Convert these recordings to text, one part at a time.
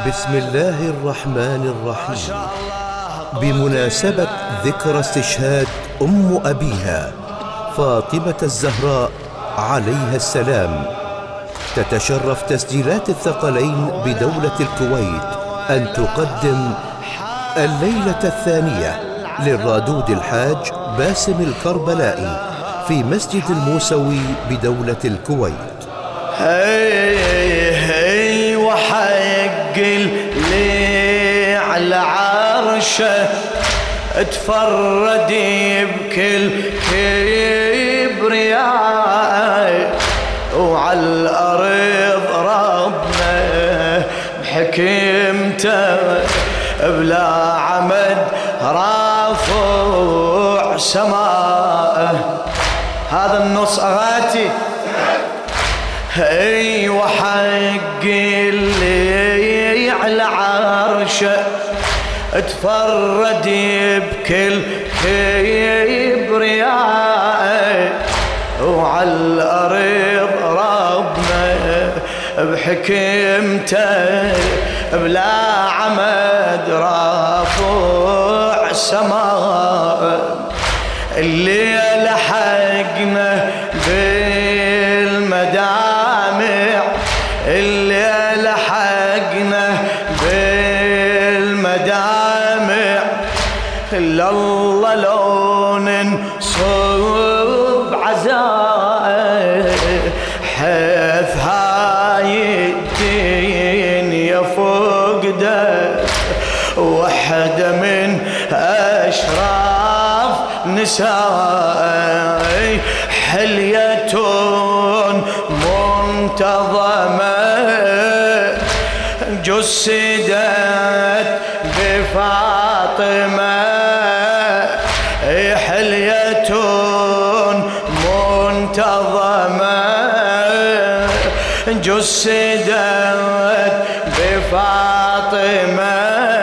بسم الله الرحمن الرحيم. بمناسبة ذكرى استشهاد أبيها فاطمة الزهراء عليها السلام، تتشرف تسجيلات الثقلين بدولة الكويت أن تقدم الليلة الثانية للرادود الحاج باسم الكربلائي في مسجد الموسوي بدولة الكويت. هي وحق اللي على عرشه اتفرد بكل كبرياء، وعلى الأرض ربنا بحكمته بلا عمد رافع سماءه. هذا النص أغاتي. هي وحق اللي على عرشه اتفرد بكل كبرياء، وعلى الأرض ربنا بحكمته بلا عمد رافع سماء. اللي لحقنا بالمدامع، اللي لحقنا بالمدامع، لله لو ننصب عزاء، حيث هاي الدنيا فقدت وحدة من أشراف نساء، حلية منتظمة جسدت بفاطمة، حلية منتظمة جسدت بفاطمة،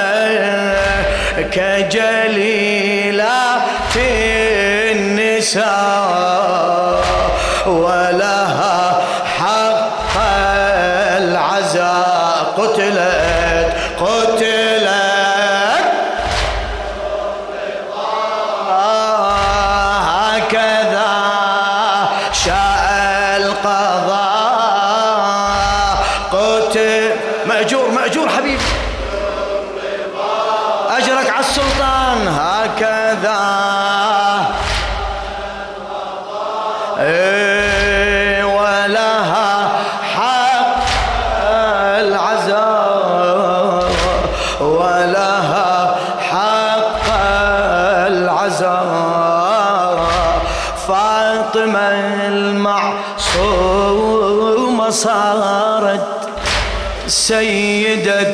كجليلات النساء ولها حق العزاء. قتلت هكذا شاء القضاء. قتل مأجور حبيبي، أجرك على السلطان. هكذا ولها حق العزاء، ولها حق العزاء. فاطمة المعصومة صارت سيدة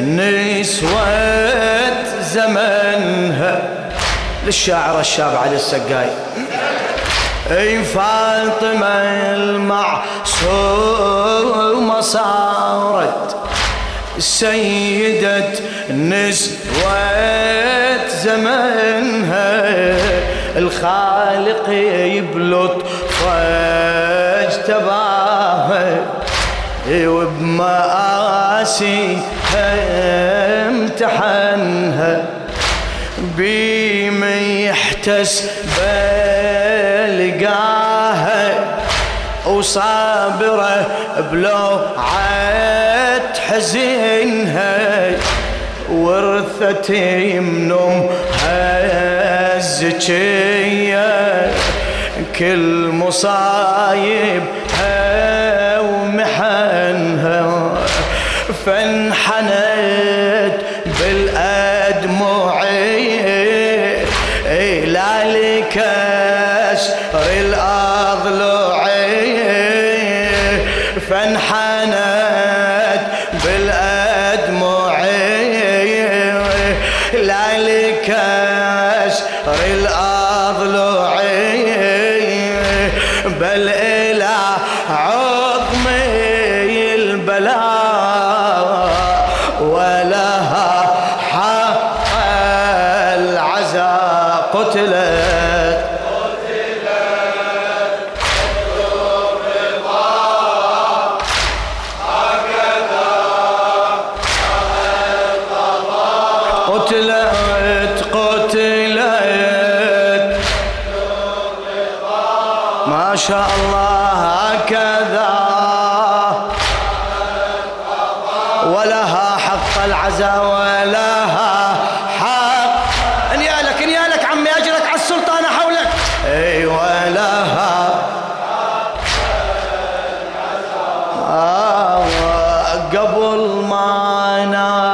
نسوة زمنها. للشاعر الشاب علي السقاي. اي فاطمة المعصومة صارت سيدة نسوة زمنها، الخالق بلطفه اجتباها، وبمآسيها امتحنها، بما يحتس بلقاها، وصابرة بلوعة حزنها، ورثت من أمها الزكية كل مصايبها ومحنها، فانحنت بالأدمع لا لكسر الأضلع، فانحنت بالأدمع لا لكسر الأضلع، بل إلى عظمي البلاء، ولها حق العزاء. قتلت شاء الله هكذا ولها حق العزاء ولها حق. انيالك انيالك عمي اجرك على السلطانة حولك. اي ولها قبل ما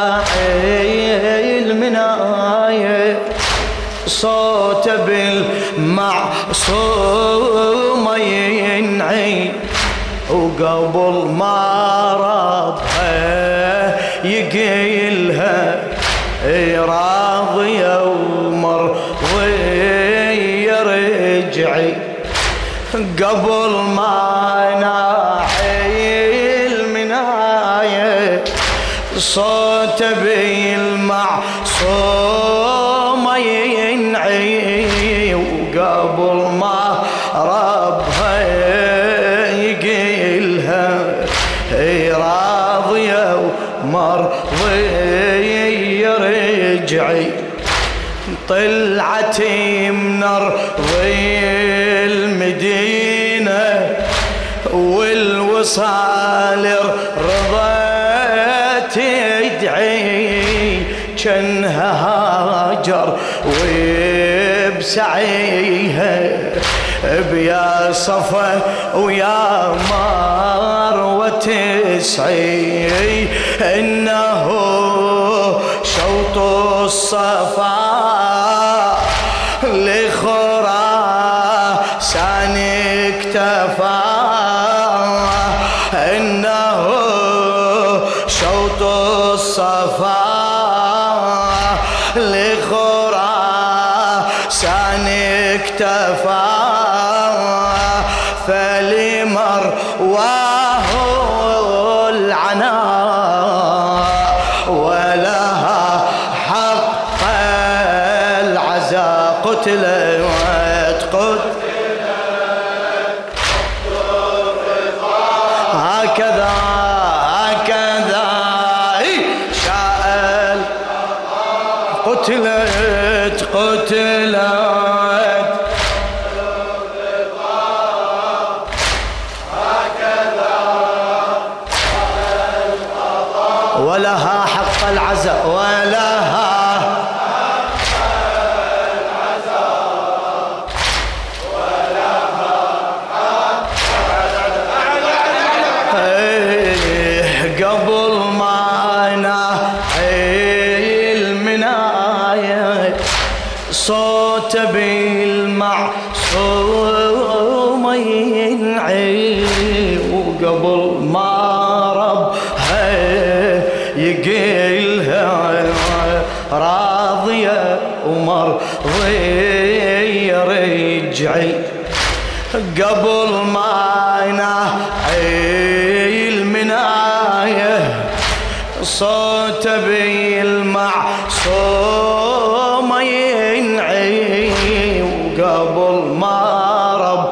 ناعي المناية صوت بالمعصوم ينعي وقبل ما ربها يقيلها راضية ومرضية رجعي قبل ما ناعي المناية صوت بالمعصوم ينعي وقبل ما ربها يقيلها راضية ومرضية رجعي طلعت من أرضي المدينة والوصال رضت تدعي كانها هاجر وبسعيها بيا صفا ويا مروة تسعي إنه شوط الصفا لخراسان اكتفى إنه شوط الصفا لخراسان اكتفى فلمرواه العناء ولها حق العزاء قتلت هكذا هكذا شاء قتلت ولها حق العزاء ولها قبل ما ناعي المناية صوت بالمعصوم ينعي وقبل ما ربها يقيلها راضية ومرضية رجعي قبل ما ناعي المناية صوت بالمعصوم ينعي وقبل ما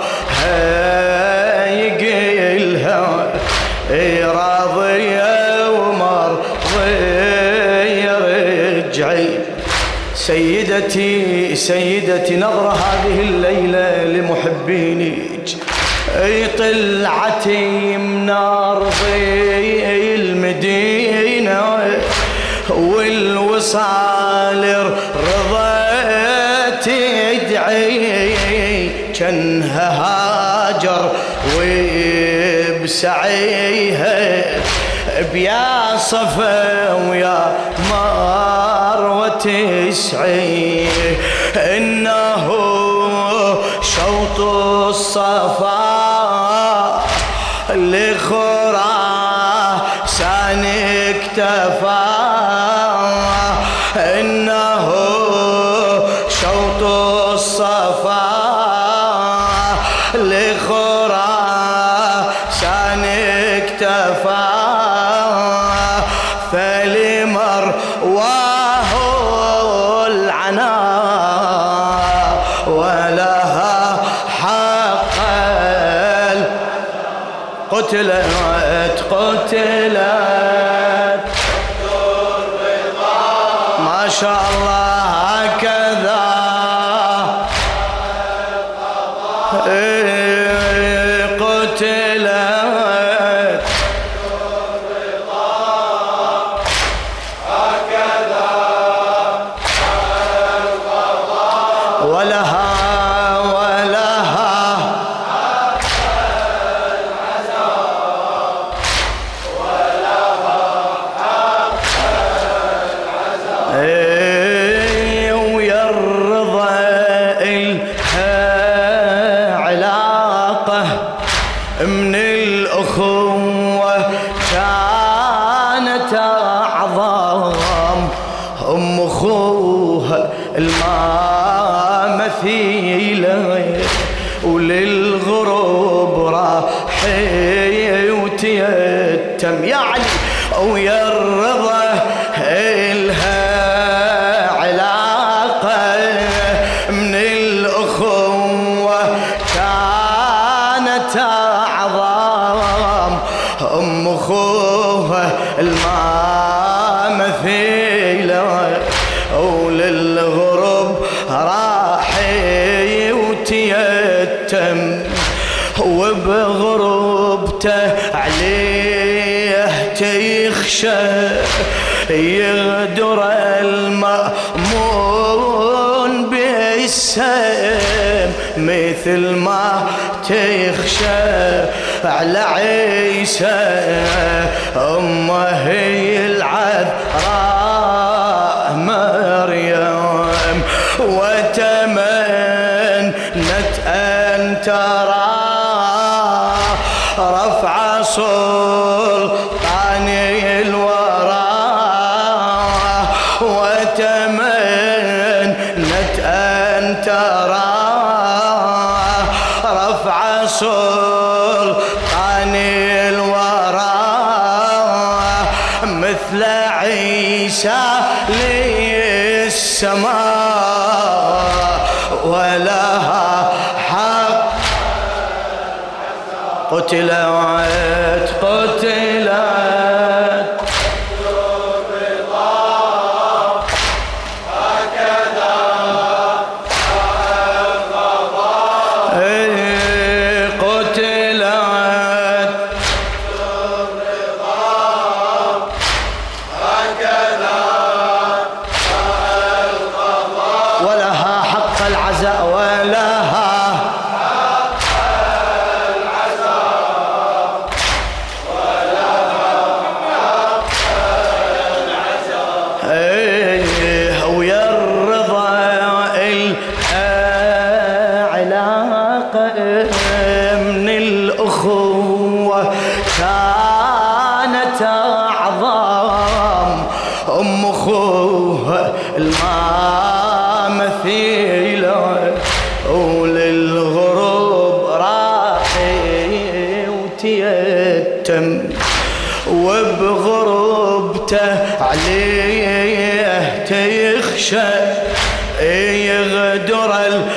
ربها يقيلها راضية ومرضية رجعي سيدتي نظرة هذه الليلة لمحبينك طلعتي من أرضي المدينة والوصال رضت تدعي كانها هاجر وبسعيها بيا صفا ويا مروة تسعي إنه شوط الصفا لخراسان اكتفى إنه شوط الصفا لخراسان اكتفى فلمرواه العناء ولها حق قتلت ما شاء الله هكذا من الأخوة كانت أعظم، أم أخوها الما مثيله، وللغروب راح وتيتم يا علي، ويا الرضا إلها علاقة من الأخوة كانت أعظم، أم أخوها الما مثيله، وللغروب راح وتيتم، وبغربته عليه تخشى يغدر المأمون بالسيم، مثل ما تخشى على عيسى أمه هي العذراء مريم، وتمنت أن ترى رفع سلطان الورى، وتمنت أن ترى رفع سلطان الورى، مثل عيسى للسماء ولها حق، قتلت ولها حق العزاء، ولها ويا الرضا العلاقة من الأخوة كانت أعظم، أم أخوها الما مثيله، وللغروب راح وتيتم، وبغربته عليه تخشى يغدر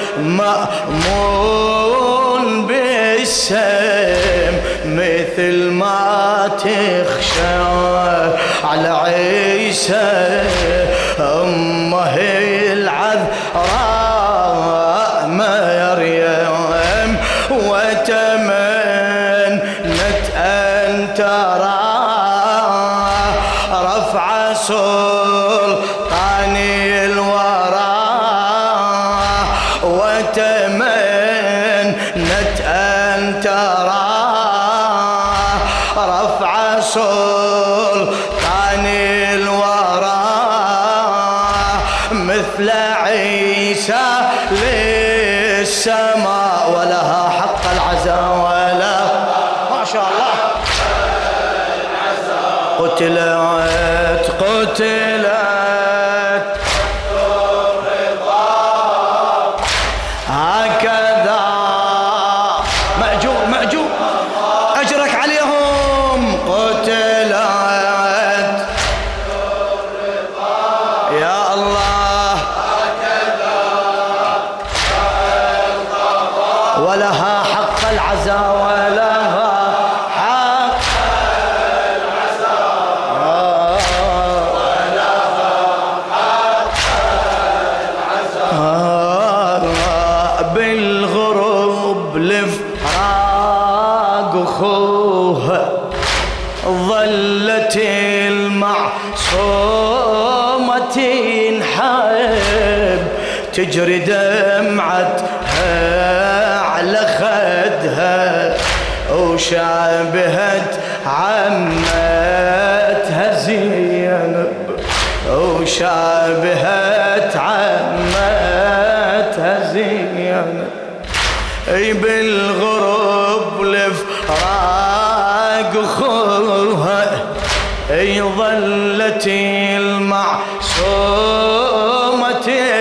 المأمون بالسيم، مثل ما تخشى على عيسى أمه هي العذراء مريم، وتمنت أن ترى رفع سلطان الورى، وتمنت أن ترى رفع سلطان الورى، مثل عيسى للسماء ولها حق العزاء، ولا ما شاء الله قتلت هكذا مأجور أجرك عليهم، قتلت يا الله ولها حق العزاء، ولها حق بالغروب لفراق أخوها ظلت المعصومة تنحب، تجري دمعتها على خدها، وشابهت عمتها زينب، وشابهت عمتها زينب، بالغروب لفراق حق أخوها ظلت المعصومة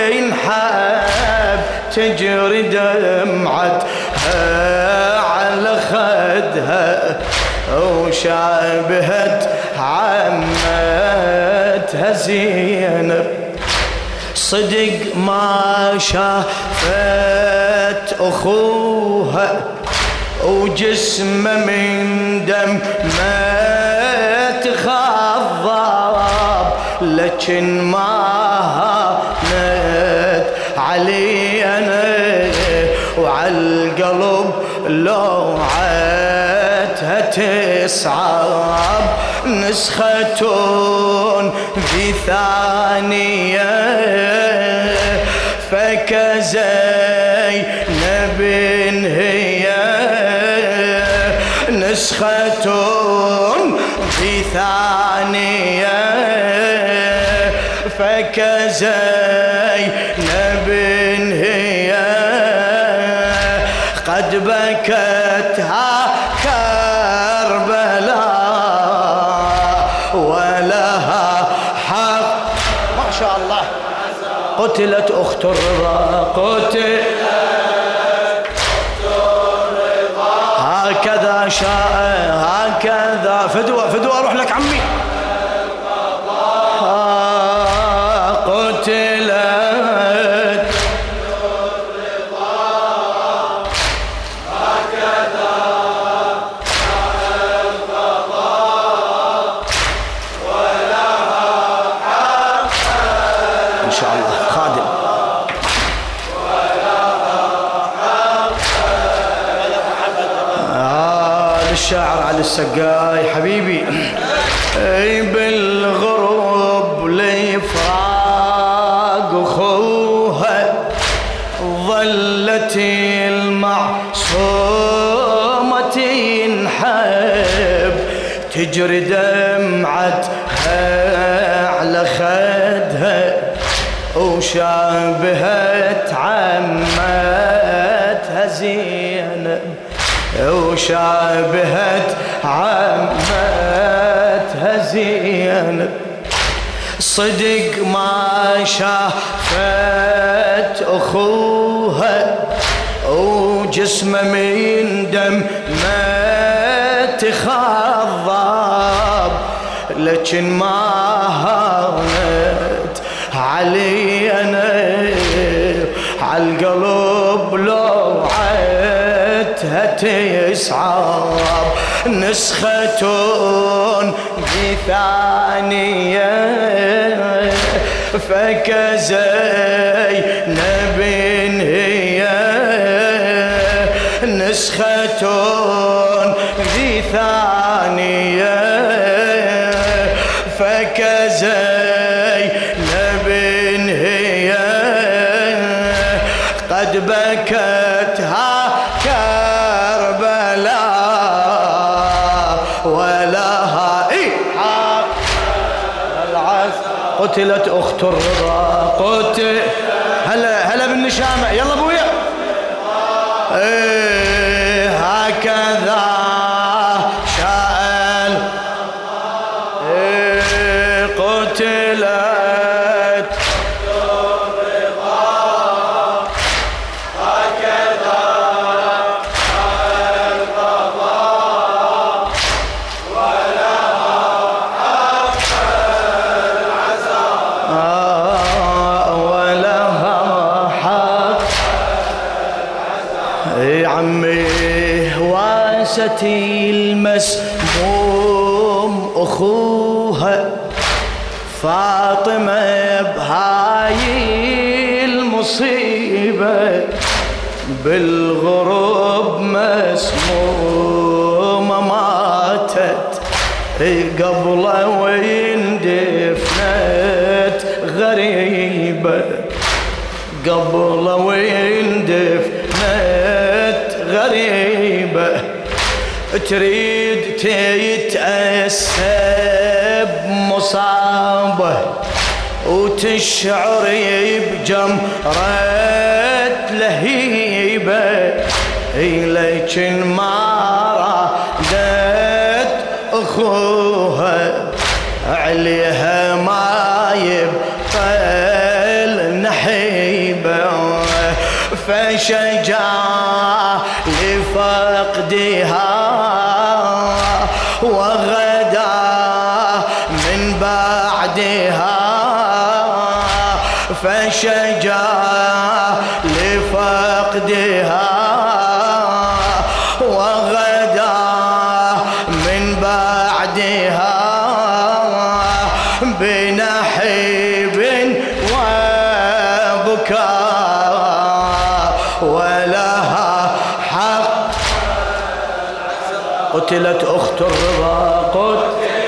تنحب تجري دمعتها على خدها وشابهت عمتها زينب صدق ما شافت أخوها وجسمه من دم ما تخضب لكن ما هانت علي أنا وعالقلب لوعتها تصعب نسخة في ثانية فكزينب هي نسخة في ثانية فكزينب هي قد بكتها كربلاء ولها حق ما شاء الله قتلت أخت الرضا قتلت هكذا شاء هكذا فدوى أروح لك عمي قتلت هكذا ولها حق إن شاء الله خادم الشاعر علي السقاي حبيبي بالغروب لفراق أخوها ظلت المعصومة تنحب تجري دمعتها على خدها وشابهت عمتها زينب وشابهت عمتها زينب صدق ما شافت أخوها وجسمه من دم ما تخضب لكن ما هانت علي أنا عالقلب لوعتها تصعب نسخة بثانية فكزينب هي نسخة بثانية فكزينب هي قد بكتها كربلاء ولها حق العز قتلت أخت الرضا قتل هلا بالنشامة يلا ابويا هكذا شاء قتلت واسة المسموم أخوها فاطمة بهاي المصيبة بالغروب مسمومة ماتت قبل وين دفنت غريبة قبل وين دفنت غريبة تريد تتأسى بمصابة وتشعري بجمرة لهيبة لكن ما رادت اخوها عليها ما يبقى النحيبة، فشجع لفقدها وغدا من بعدها، فشجع لفقدها وغدا من بعدها بنحيب وبكاء ولها حق. قتلت أخت الرضا، قتلت